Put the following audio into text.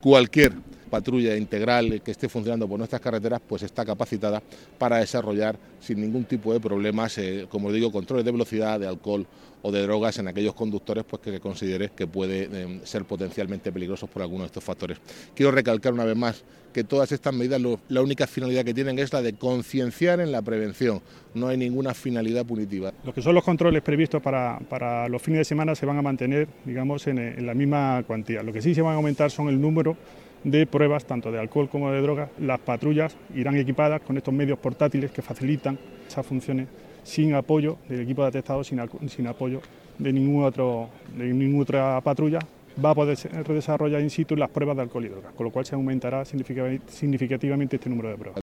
Cualquier patrulla integral que esté funcionando por nuestras carreteras pues está capacitada para desarrollar sin ningún tipo de problemas, como digo, controles de velocidad, de alcohol o de drogas en aquellos conductores pues que considere que puede ser potencialmente peligrosos por alguno de estos factores. Quiero recalcar una vez más que todas estas medidas la única finalidad que tienen es la de concienciar en la prevención, no hay ninguna finalidad punitiva. Lo que son los controles previstos para los fines de semana se van a mantener, digamos, en la misma cuantía. Lo que sí se van a aumentar son el número de pruebas, tanto de alcohol como de drogas. Las patrullas irán equipadas con estos medios portátiles que facilitan esas funciones sin apoyo del equipo de atestado, sin apoyo de ninguna otra patrulla. Va a poder desarrollar in situ las pruebas de alcohol y drogas, con lo cual se aumentará significativamente este número de pruebas.